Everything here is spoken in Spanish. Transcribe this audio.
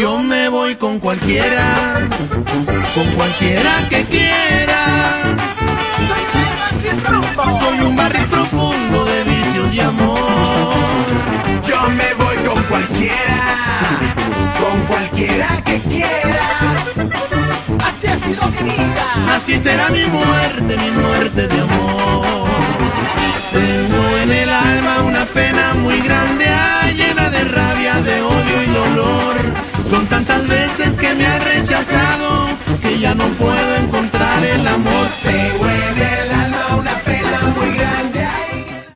Yo me voy con cualquiera que quiera. Soy un barril profundo de vicios y amor. Yo me voy con cualquiera que quiera. Así ha sido mi vida, así será mi muerte de amor. Tengo en el alma una pena muy grande.